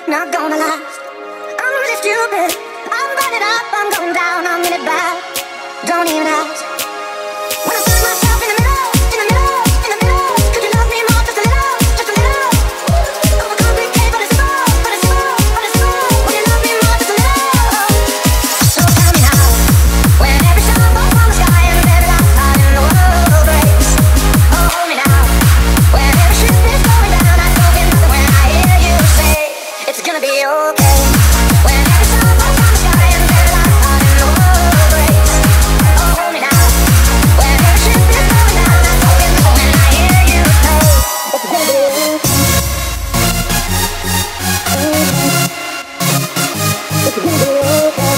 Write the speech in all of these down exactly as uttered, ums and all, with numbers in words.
not gonna last. I'm really stupid, I'm burning up, I'm going down, I'm in it bad. Don't even ask. When I find myself in the middle, in the middle, in the middle, could you love me more, just a little, just a little? Overcomplicate, but it's small, but it's small, but it's small. Will you love me more, just a little? So tell me now, when every star falls from the sky and every light in the world breaks. Oh, hold me now, when every ship is going down, I don't get nothing when I hear you say it's gonna be okay. When every star falls from the sky and every light in the world breaks. Oh, hold me now, when every ship is going down, I don't get nothing when I hear you say it's gonna be okay. It's gonna be okay.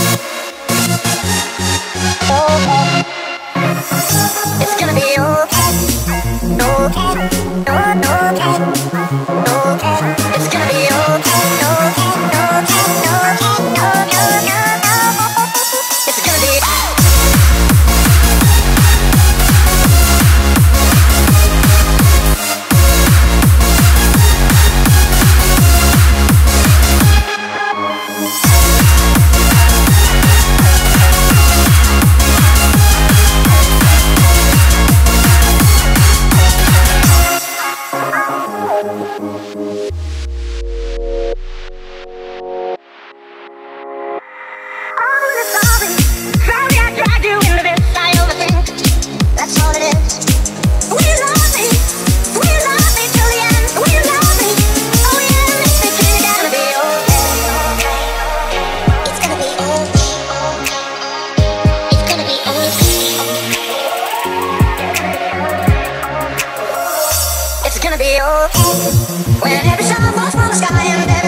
Okay. It's gonna be okay. Okay. No, no, okay. Okay. It's gonna be okay. Okay. Okay. No, no, no, no, no, no. It's gonna be. It's gonna be okay when every star falls from the sky and every